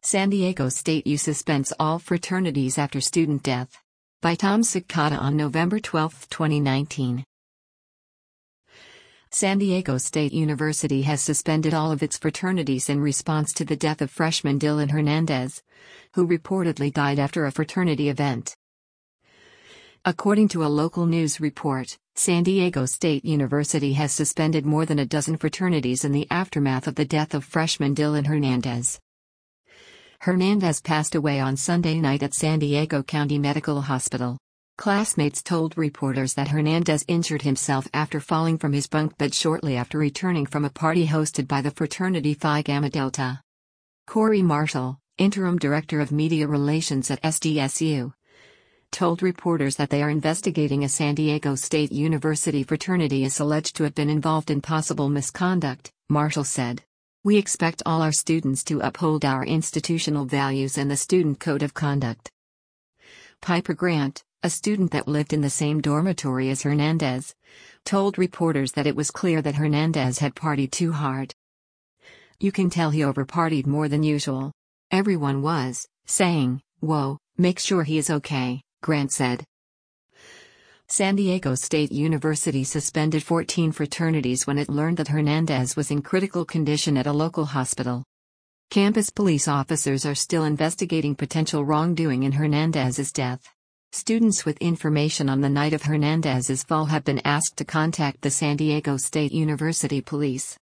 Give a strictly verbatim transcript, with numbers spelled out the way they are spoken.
San Diego State U suspends all fraternities after student death. By Tom Sakata on November twelfth, twenty nineteen. San Diego State University has suspended all of its fraternities in response to the death of freshman Dylan Hernandez, who reportedly died after a fraternity event. According to a local news report, San Diego State University has suspended more than a dozen fraternities in the aftermath of the death of freshman Dylan Hernandez. Hernandez passed away on Sunday night at San Diego County Medical Hospital. Classmates told reporters that Hernandez injured himself after falling from his bunk bed shortly after returning from a party hosted by the fraternity Phi Gamma Delta. Corey Marshall, interim director of media relations at S D S U, told reporters that they are investigating a San Diego State University fraternity is alleged to have been involved in possible misconduct, Marshall said. We expect all our students to uphold our institutional values and the student code of conduct. Piper Grant, a student that lived in the same dormitory as Hernandez, told reporters that it was clear that Hernandez had partied too hard. You can tell he overpartied more than usual. Everyone was saying, "Whoa, make sure he is okay," Grant said. San Diego State University suspended fourteen fraternities when it learned that Hernandez was in critical condition at a local hospital. Campus police officers are still investigating potential wrongdoing in Hernandez's death. Students with information on the night of Hernandez's fall have been asked to contact the San Diego State University Police.